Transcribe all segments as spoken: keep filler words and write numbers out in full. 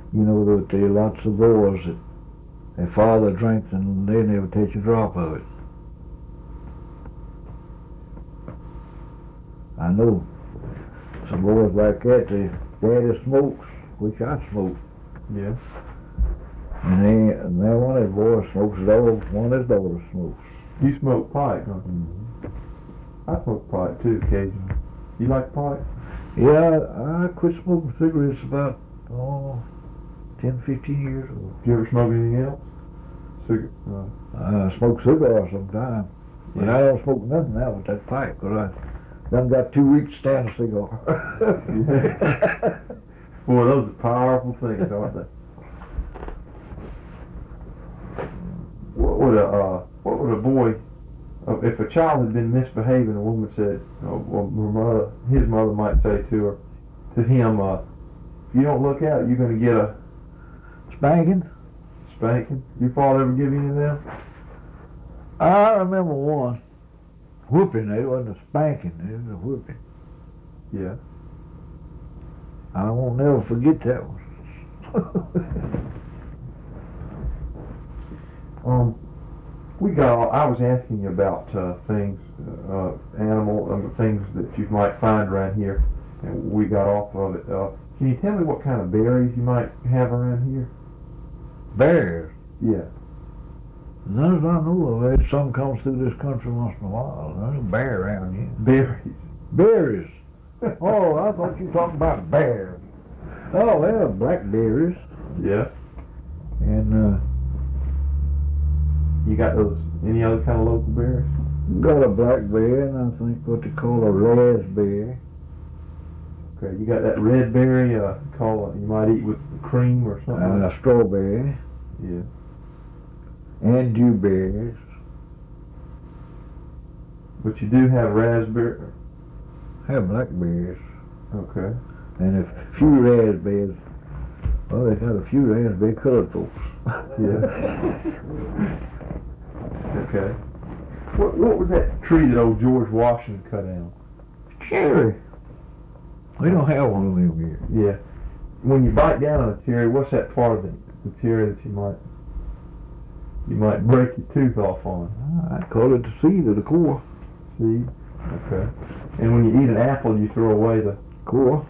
You know that there are lots of boys that their father drinks and they never touch a drop of it. I know some boys like that, their daddy smokes, which I smoke. Yeah. And they, and then one of the boys smokes, his old, one of his daughters smokes. You smoke pipe, don't you? Mm-hmm. I smoke pipe too occasionally. You like pipe? Yeah, I, I quit smoking cigarettes about, oh, ten, fifteen years ago. Do you ever smoke anything else? Cigarette? Uh, I smoke cigars sometimes, but Yeah. I don't smoke nothing now with that pipe, because I done got two weeks to stand a cigar. Yeah. Boy, those are powerful things, aren't they? What would a uh, what would a boy, uh, if a child had been misbehaving, a woman said, uh, well, her mother, his mother might say to her, to him, uh, if you don't look out, you're going to get a Spanking? spanking. Your father ever give you any of them? I remember one whooping. It wasn't a spanking, it was a whooping. Yeah. I won't never forget that one. Um, we got. I was asking you about uh, things, uh, animal um, things that you might find around here, and we got off of it. Uh, can you tell me what kind of berries you might have around here? Bears? Yeah. None as I know of. There's some comes through this country once in a while. There's no bear around here. Berries. Berries? Oh, I thought you were talking about bears. Oh, well, blackberries. Yeah. And, uh, You got those? Any other kind of local berries? got a blackberry, and I think what they call a raspberry. Okay. You got that red berry. Uh, call it. You might eat with cream or something. And a strawberry. Yeah. And dewberries. But you do have raspberry. Have blackberries. Okay. And a few raspberries. Well, they got a few raspberry colored folks. Yeah. Okay. What what was that tree that old George Washington cut down? Cherry. We don't have one of them here. Yeah. When you bite down on a cherry, what's that part of the, the cherry that you might you might break your tooth off on? I call it the seed of the core. See? Okay. And when you eat an apple, you throw away the Core.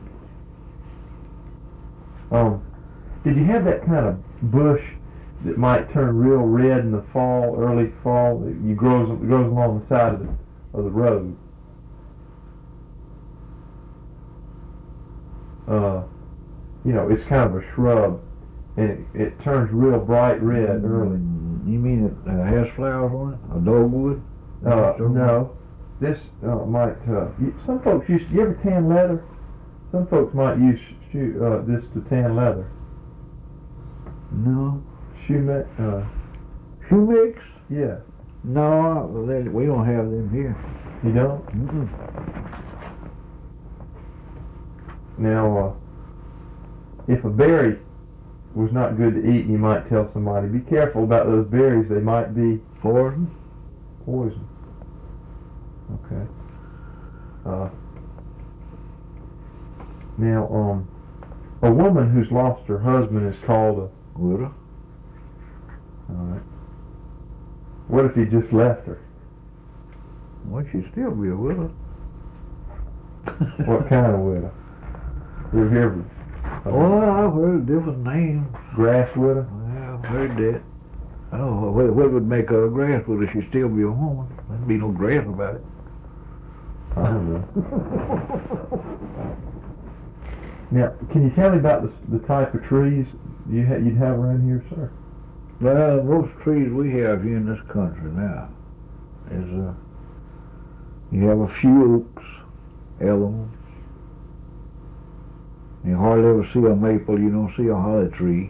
um. Did you have that kind of bush that might turn real red in the fall, early fall? It grows it grows along the side of the of the road. Uh, you know, it's kind of a shrub, and it, it turns real bright red early. Mm, You mean it uh, has flowers on it? A dogwood? Uh, no, this uh, might. Uh, you, some folks used. You ever tan leather? Some folks might use shoe, uh, this to tan leather. No. Shoe mix. Uh, Shoe mix? yeah. No, they, we don't have them here. You don't? Mm-mm. Now, uh, if a berry was not good to eat, you might tell somebody, be careful about those berries. They might be Poison? poison. Okay. Uh, now, um, a woman who's lost her husband is called a. Widow? All right. What if he just left her? Well, she'd still be a widow. What kind of widow? You ever hear of Well, I've heard different names. grass widow? Yeah, I've heard that. Oh, what, what would make her a grass widow? She'd still be a woman. There'd be no grass about it. I don't know. Now, can you tell me about the, the type of trees you ha- you'd have around here, sir? Well, most trees we have here in this country now is, uh, you have a few oaks, elms. You hardly ever see a maple, you don't see a holly tree.